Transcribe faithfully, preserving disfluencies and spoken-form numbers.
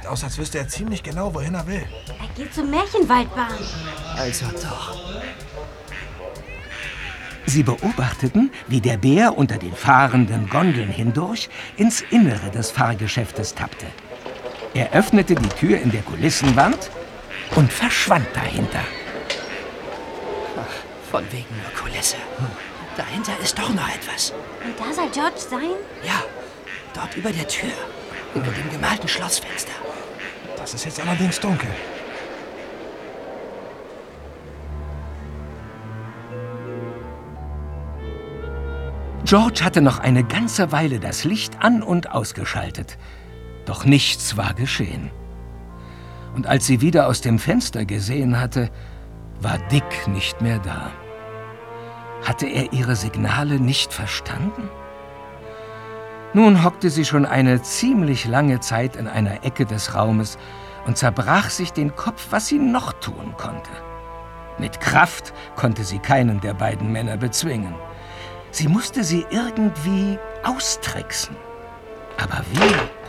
Sieht aus, als wüsste er ziemlich genau, wohin er will. Er geht zur Märchenwaldbahn. Also doch. Sie beobachteten, wie der Bär unter den fahrenden Gondeln hindurch ins Innere des Fahrgeschäftes tappte. Er öffnete die Tür in der Kulissenwand und verschwand dahinter. Ach, von wegen nur Kulisse. Dahinter ist doch noch etwas. Und da soll George sein? Ja, dort über der Tür, über dem gemalten Schlossfenster. Das ist jetzt allerdings dunkel. George hatte noch eine ganze Weile das Licht an- und ausgeschaltet. Doch nichts war geschehen. Und als sie wieder aus dem Fenster gesehen hatte, war Dick nicht mehr da. Hatte er ihre Signale nicht verstanden? Nun hockte sie schon eine ziemlich lange Zeit in einer Ecke des Raumes und zerbrach sich den Kopf, was sie noch tun konnte. Mit Kraft konnte sie keinen der beiden Männer bezwingen. Sie musste sie irgendwie austricksen. Aber wie?